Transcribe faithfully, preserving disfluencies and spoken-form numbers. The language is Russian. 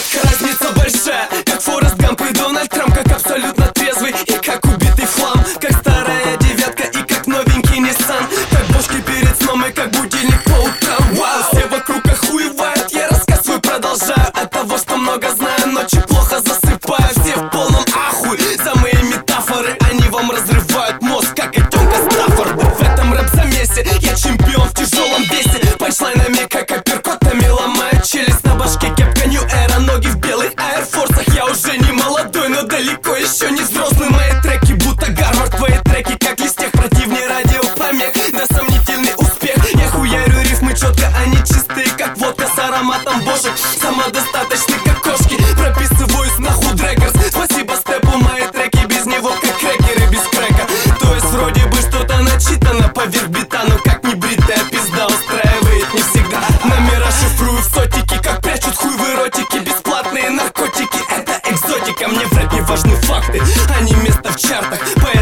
Разница большая, как Форест Гамп и Дональд Трамп, как абсолютно трезвый и как убитый флам, как старая девятка и как новенький Ниссан, как бошки перед сном и как будильник по утрам. Вау, все вокруг охуевают, я рассказ свой продолжаю. От того, что много знаю, ночи плохо засыпаю. Все в полном ахуе за мои метафоры, они вам разрывают мозг, как и Тёмка Стаффорд. В этом рэп-замесе я чемпион в тяжелом весе, панчлайнами как апперкотами ломаю челюсть. На башке кепка New Era, ноги в белых аэрфорсах. Я уже не молодой, но далеко еще не взрослый. Мои треки будто Гарвард, твои треки как листьях, противнее радиопомех, да сомнительный успех. Я хуярю рифмы четко, они чистые как водка с ароматом бошек, самодостаточны как кошки. Прописываюсь на худ рекордс, спасибо степу, мои треки без него как крекеры без крека. То есть вроде бы что-то начитано поверх бита, но как небритая пизда устраивает не всегда. Номера шифрую в сотики, как прячут хуй в эротике. Бесплатные наркотики, это экзотика. Мне в рэпе важны факты, а не место в чартах.